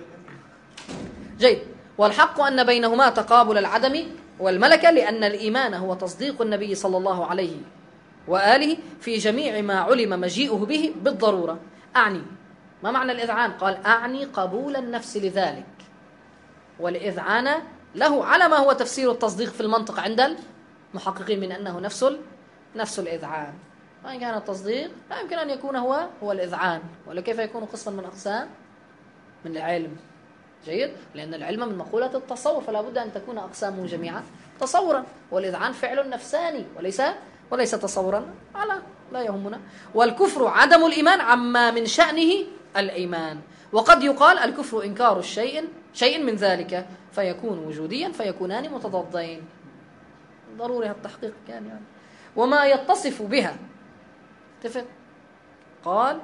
جيد. والحق أن بينهما تقابل العدم والملكة، لأن الإيمان هو تصديق النبي صلى الله عليه وآله في جميع ما علم مجيئه به بالضرورة. أعني ما معنى الإذعان؟ قال أعني قبول النفس لذلك، والإذعان له على ما هو تفسير التصديق في المنطق عند المحققين من أنه نفس الإذعان. وإن كان التصديق لا يمكن أن يكون هو الإذعان، ولا كيف يكون قسما من أقسام من العلم. جيد. لأن العلم من مقولة التصور، فلا بد أن تكون أقسامه جميعا تصورا، والإذعان فعل نفساني وليس تصورا، لا يهمنا. والكفر عدم الإيمان عما من شأنه الإيمان، وقد يقال الكفر إنكار شيء من ذلك فيكون وجوديا، فيكونان متضادين. ضروري التحقيق كان يعني. وما يتصف بها اتفق. قال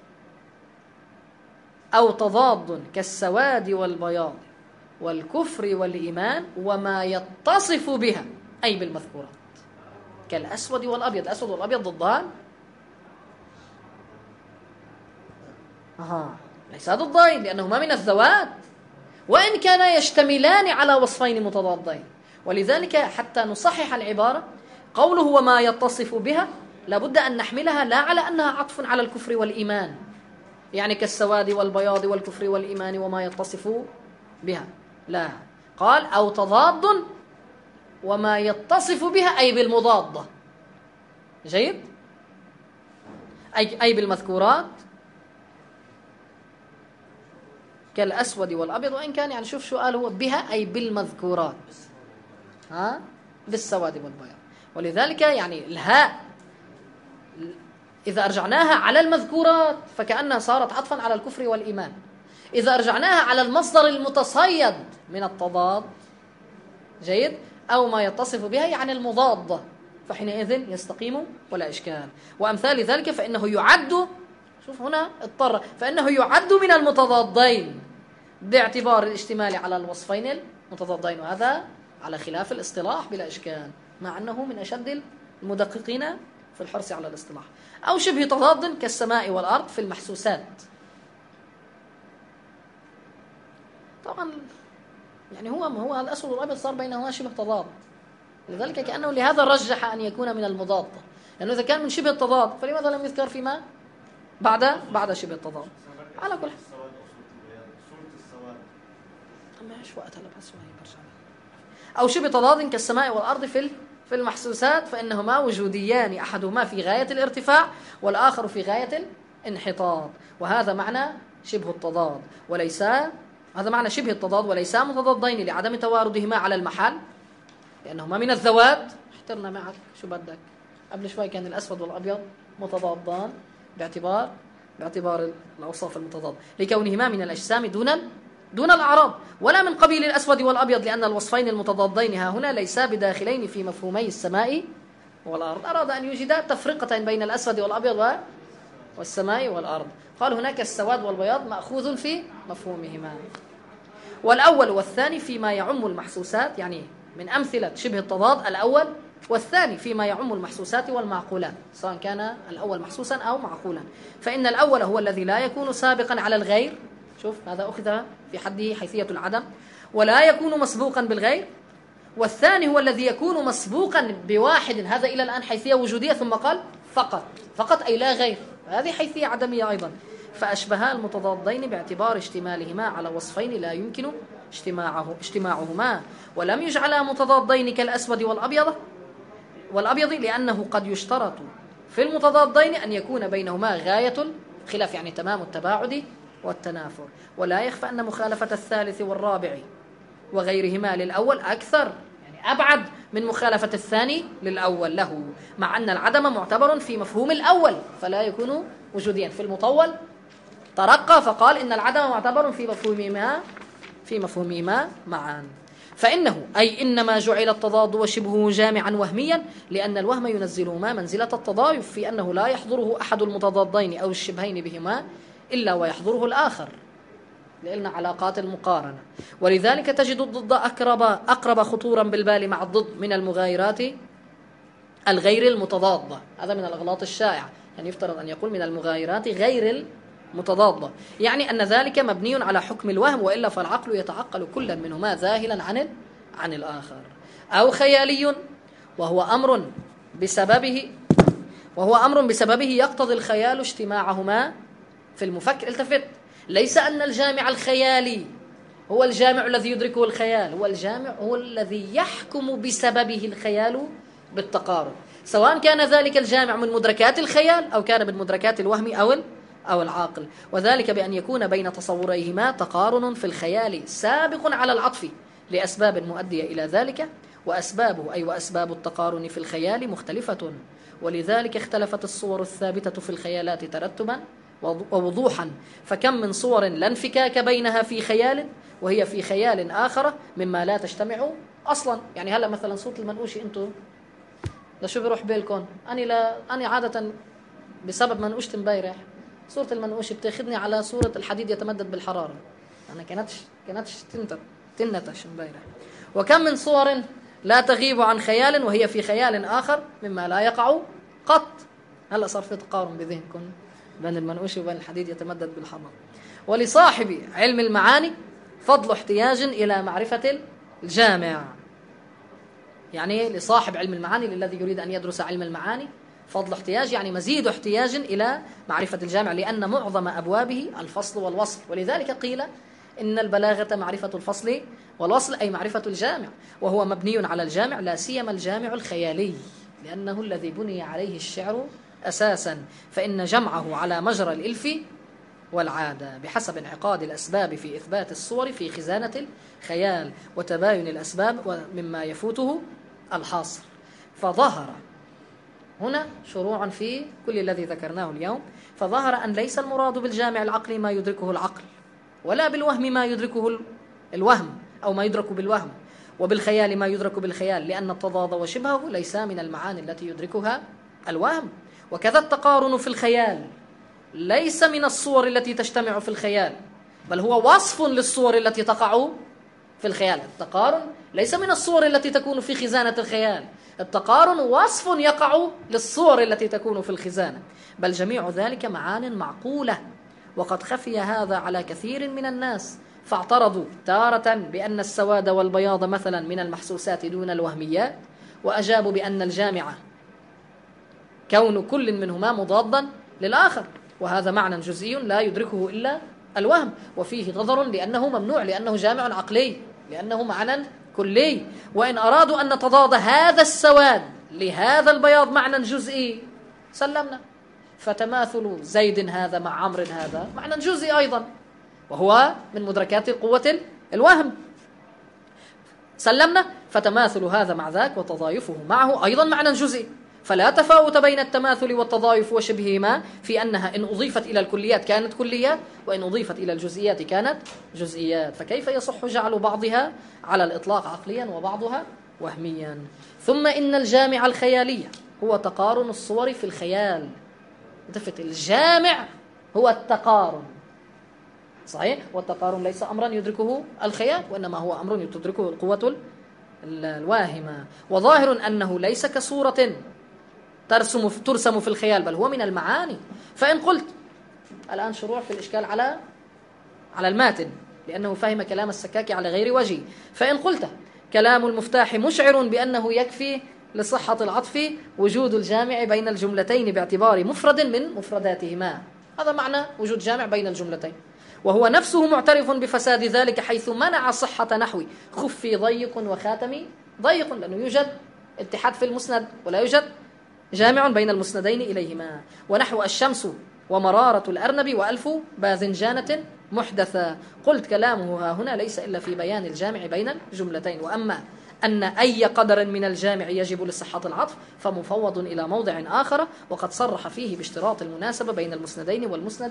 أو تضاد كالسواد والبياض والكفر والإيمان وما يتصف بها، أي بالمذكورات، كالأسود والأبيض. الأسود والأبيض ضدان؟ ليس ضدين، لأنهما من الذوات، وإن كانا يشتملان على وصفين متضادين. ولذلك حتى نصحح العبارة، قوله وما يتصف بها لابد أن نحملها لا على أنها عطف على الكفر والإيمان، يعني كالسواد والبياض والكفر والإيمان وما يتصف بها، لا. قال أو تضاد وما يتصف بها، أي بالمضادة. جيد. أي بالمذكورات كالأسود والأبيض، وإن كان يعني شوف شو قال هو بها، أي بالمذكورات، بالسواد والبياض. ولذلك يعني الهاء إذا أرجعناها على المذكورات فكأنها صارت عطفا على الكفر والإيمان. إذا أرجعناها على المصدر المتصيد من التضاد، جيد، أو ما يتصف بها يعني المضادة، فحينئذ يستقيم ولا إشكال. وأمثال ذلك فإنه يعد، شوف هنا اضطر، فإنه يعد من المتضادين باعتبار الاشتمال على الوصفين المتضادين، وهذا على خلاف الاصطلاح بلا إشكال، مع أنه من أشد المدققين في الحرص على الاصطلاح. أو شبه تضاد كالسماء والأرض في المحسوسات. طبعا يعني هو الأسود والأبيض صار بينهما شبه تضاد، لذلك كأنه لهذا رجح أن يكون من المضاد، لأنه إذا كان من شبه التضاد فلماذا لم يذكر فيما بعد شبه التضاد؟ على كل حال ماش وقتها بس برجع. أو شبه تضاد كالسماء والأرض في المحسوسات، فإنهما وجوديان، أحدهما في غاية الارتفاع والآخر في غاية الانحطاط، وهذا معنى شبه التضاد، هذا معنى شبه التضاد وليس متضادين لعدم تواردهما على المحل، لأنهما من الذوات. احترنا معك شو بدك، قبل شوي كان الأسود والأبيض متضادان باعتبار الأوصاف المتضادة، لكونهما من الأجسام دون الأعراض، ولا من قبيل الأسود والأبيض، لأن الوصفين المتضادين ها هنا ليسا بداخلين في مفهومي السماء والأرض. أراد أن يوجد تفرقة بين الأسود والأبيض والسماء والأرض. قال هناك السواد والبياض مأخوذ في مفهومهما. والأول والثاني فيما يعم المحسوسات، يعني من أمثلة شبه التضاد الأول والثاني فيما يعم المحسوسات والمعقولات، سواء كان الأول محسوسا أو معقولا. فإن الأول هو الذي لا يكون سابقا على الغير، شوف هذا أخذ في حده حيثية العدم، ولا يكون مسبوقا بالغير. والثاني هو الذي يكون مسبوقا بواحد، هذا إلى الآن حيثية وجودية، ثم قال فقط أي لا غير، هذه حيثية عدمية أيضا. فأشبها المتضادين باعتبار اشتمالهما على وصفين لا يمكن اجتماعهما، ولم يجعلا متضادين كالأسود والأبيض لأنه قد يشترط في المتضادين أن يكون بينهما غاية الخلاف، يعني تمام التباعد والتنافر. ولا يخفى أن مخالفة الثالث والرابع وغيرهما للأول أكثر، يعني أبعد من مخالفة الثاني للأول له، مع أن العدم معتبر في مفهوم الأول فلا يكون وجوديا. في المطول ترقى فقال إن العدم معتبر في مفهومهما معا. فإنه أي إنما جعل التضاد وشبهه جامعا وهميا، لأن الوهم ينزلهما منزلة التضايف في أنه لا يحضره أحد المتضادين أو الشبهين بهما إلا ويحضره الآخر، لأن علاقات المقارنة. ولذلك تجد الضد أقرب خطورا بالبال مع الضد من المغايرات الغير المتضادة. هذا من الأغلاط الشائعة، يعني يفترض أن يقول من المغايرات غير المتضادة، يعني أن ذلك مبني على حكم الوهم، وإلا فالعقل يتعقل كلا منهما ذاهلا عن الآخر. أو خيالي وهو أمر بسببه يقتضي الخيال اجتماعهما في المفكر. التفت، ليس أن الجامع الخيالي هو الجامع الذي يدركه الخيال، هو الجامع هو الذي يحكم بسببه الخيال بالتقارب، سواء كان ذلك الجامع من مدركات الخيال أو كان من مدركات الوهم أو العاقل. وذلك بأن يكون بين تصوريهما تقارن في الخيال سابق على العطف لأسباب مؤدية إلى ذلك، وأسباب التقارن في الخيال مختلفة، ولذلك اختلفت الصور الثابتة في الخيالات ترتبا ووضوحا. فكم من صور لا انفكاك بينها في خيال وهي في خيال آخر مما لا تجتمع أصلا. يعني هلأ مثلا صورة المنقوشي أنتو لشو بيروح بالكم؟ أنا عادة بسبب منقوشة امبارح صورة المنقوشي بتاخذني على صورة الحديد يتمدد بالحرارة. أنا كانتش تنتش امبارح. وكم من صور لا تغيب عن خيال وهي في خيال آخر مما لا يقع قط. هلأ صار في تقارن بذهنكم بين المنقوشي وبين الحديد يتمدد بالحرارة. ولصاحب علم المعاني فضل احتياج إلى معرفة الجامع، يعني لصاحب علم المعاني للذي يريد أن يدرس علم المعاني فضل احتياج، يعني مزيد احتياج إلى معرفة الجامع، لأن معظم أبوابه الفصل والوصل. ولذلك قيل إن البلاغة معرفة الفصل والوصل، أي معرفة الجامع، وهو مبني على الجامع، لا سيما الجامع الخيالي، لأنه الذي بني عليه الشعر أساسا، فإن جمعه على مجرى الإلف والعادة بحسب انعقاد الأسباب في إثبات الصور في خزانة الخيال وتباين الأسباب مما يفوته الحاصر. فظهر هنا شروعا في كل الذي ذكرناه اليوم، فظهر أن ليس المراد بالجامع العقلي ما يدركه العقل، ولا بالوهم ما يدركه الوهم أو ما يدرك بالوهم، وبالخيال ما يدرك بالخيال، لأن التضاد وشبهه ليس من المعاني التي يدركها الوهم. وكذا التقارن في الخيال ليس من الصور التي تجتمع في الخيال، بل هو وصف للصور التي تقع في الخيال. التقارن ليس من الصور التي تكون في خزانة الخيال، التقارن وصف يقع للصور التي تكون في الخزانة، بل جميع ذلك معان معقولة. وقد خفي هذا على كثير من الناس، فاعترضوا تارة بأن السواد والبياض مثلا من المحسوسات دون الوهميات، وأجابوا بأن الجامع كون كل منهما مضادا للآخر، وهذا معنى جزئي لا يدركه إلا الوهم، وفيه نظر لأنه ممنوع، لأنه جامع عقلي، لأنه معنى كلي. وإن أرادوا أن نتضاد هذا السواد لهذا البياض معنى جزئي سلمنا، فتماثل زيد هذا مع عمرو هذا معنى جزئي أيضا، وهو من مدركات قوة الوهم، سلمنا. فتماثل هذا مع ذاك وتضايفه معه أيضا معنى جزئي، فلا تفاوت بين التماثل والتضايف وشبههما في أنها إن أضيفت إلى الكليات كانت كليات، وإن أضيفت إلى الجزئيات كانت جزئيات، فكيف يصح جعل بعضها على الإطلاق عقليا وبعضها وهميا؟ ثم إن الجامع الخيالية هو تقارن الصور في الخيال. التفت، الجامع هو التقارن، صحيح، والتقارن ليس أمرا يدركه الخيال، وإنما هو أمر تدركه القوة الواهمة. وظاهر أنه ليس كصورة ترسم في الخيال، بل هو من المعاني. فإن قلت الآن شروع في الإشكال على الماتن، لأنه فهم كلام السكاكي على غير وجه. فإن قلت كلام المفتاح مشعر بأنه يكفي لصحة العطف وجود الجامع بين الجملتين باعتبار مفرد من مفرداتهما، هذا معنى وجود جامع بين الجملتين، وهو نفسه معترف بفساد ذلك حيث منع صحة نحو خفي ضيق وخاتمي ضيق، لأنه يوجد اتحاد في المسند ولا يوجد جامع بين المسندين إليهما. ونحو الشمس ومرارة الأرنب وألف باذنجانة محدثة. قلت كلامه هنا ليس إلا في بيان الجامع بين الجملتين. وأما أن أي قدر من الجامع يجب لصحة العطف فمفوض إلى موضع آخر، وقد صرح فيه باشتراط المناسبة بين المسندين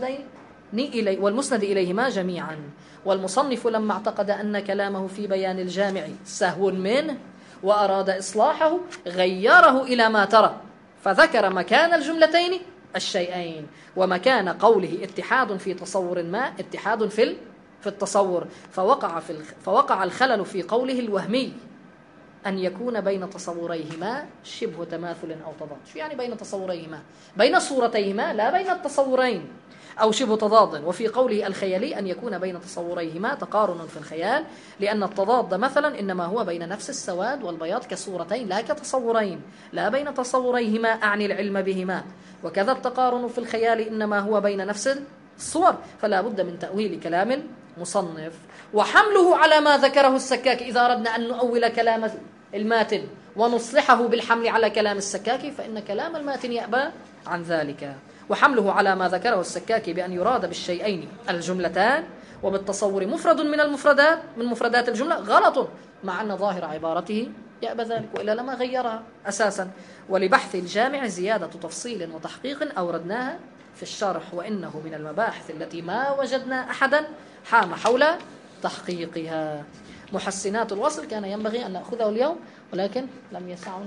والمسند إليهما جميعا. والمصنف لما اعتقد أن كلامه في بيان الجامع سهو منه وأراد إصلاحه غيره إلى ما ترى، فذكر مكان الجملتين الشيئين، ومكان قوله اتحاد في تصور ما اتحاد في التصور، فوقع الخلل في قوله الوهمي أن يكون بين تصوريهما شبه تماثل أو تضاد. شو يعني بين تصوريهما؟ بين صورتيهما لا بين التصورين، أو شبه تضاد. وفي قوله الخيالي أن يكون بين تصوريهما تقارن في الخيال، لأن التضاد مثلا إنما هو بين نفس السواد والبياض كصورتين لا كتصورين، لا بين تصوريهما أعني العلم بهما. وكذا التقارن في الخيال إنما هو بين نفس الصور، فلا بد من تأويل كلام مصنف وحمله على ما ذكره السكاك. إذا أردنا أن نؤول كلام الماتن ونصلحه بالحمل على كلام السكاكي فإن كلام الماتن يأبى عن ذلك. وحمله على ما ذكره السكاكي بأن يراد بالشيئين الجملتان وبالتصور مفرد من مفردات الجملة غلط، مع أن ظاهر عبارته يأبى ذلك، وإلا لما غيرها أساسا. ولبحث الجامع زيادة تفصيل وتحقيق أوردناها في الشرح، وإنه من المباحث التي ما وجدنا أحدا حام حول تحقيقها. محسنات الوصل كان ينبغي أن نأخذه اليوم، ولكن لم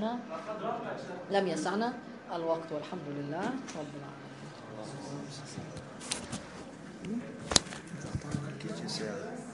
يسعنا الوقت، والحمد لله رب العالمين.